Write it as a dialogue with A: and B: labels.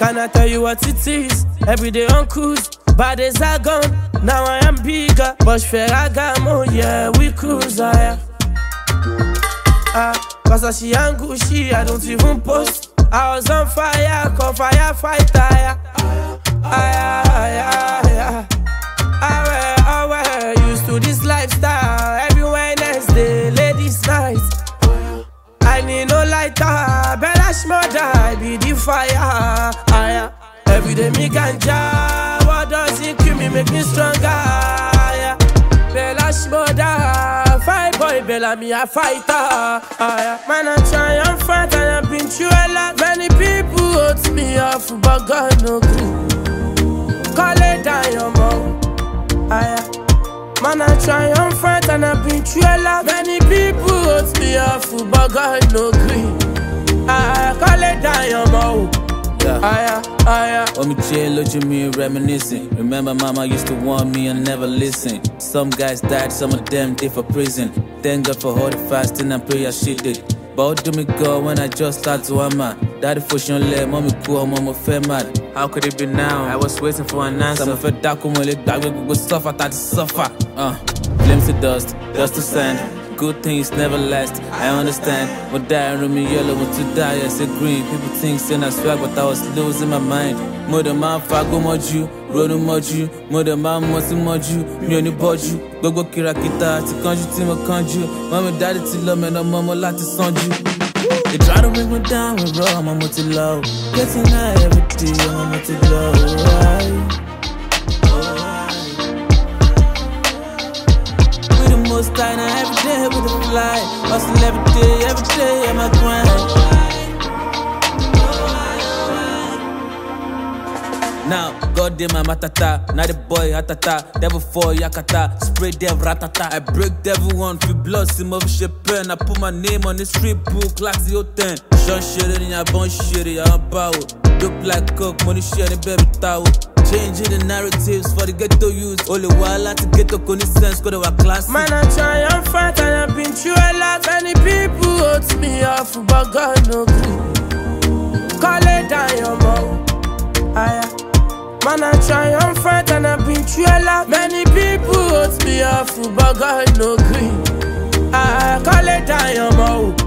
A: Can I tell you what it is? Every day on cruise, bad days are gone. Now I am bigger, but Ferragamo, yeah, we cruise, cause I see Angushi, I don't even post. I was on fire, call firefighter, I used to this lifestyle. Every Wednesday, ladies' night. I need no lighter, Bella Shmurda, I be the fire. Every day me ganja, what does it kill me, make me stronger. Bella Shmurda, fight boy, Bella me a fighter. Man I try and fight and I've been through a lot. Many people hurt me off, but God no good. Call it down your mouth. Man I try and fight and I've been through a lot. Many people hurt me off, but God no green. Call it down your mouth.
B: When me chill, look at me reminiscing. Remember mama used to warn me and never listen. Some guys died, some of them did for prison. Thank God for all the fasting and prayer she did. But how do me go when I just start to hammer? Daddy for sure let mommy cool, mama fed mad. How could it be now? I was waiting for an answer. Some fed dark when we go suffer, that suffer. Flames to dust, dust to sand. Good things never last, I understand. But die and me yellow, want to die, I say green. People think saying I swag, but I was losing my mind. Mother man, fago moju, road moju. Mother man, mosi moju, me only boju. Gogo kirakita, ti kanju, ti mo kanju. Mommy, daddy, ti love me, no mama, lati sanju. They try to bring me down with raw, mama, ti low. Getting high every day, mama, ti low. Most time every day with a fly. Hustle every day, I'm a grind. Now, God damn my matata, now the boy hatata, devil for yakata, spray devil ratata. I break devil one, free blood, sim of shit pen. I put my name on the street book, like the 10. Sean shit in your bone shit, I'm power. Look like coke, money shit, baby towel. Changing the narratives for the ghetto youth. Only while I to get to sense, go to our class.
A: Man, I try and fight and I've been through a lot. Many people hurt me off, but God no good. Call it down your mouth. Man, I try and fight and I've been through a lot. Many people hurt me off, but God no green. Call it down your mouth.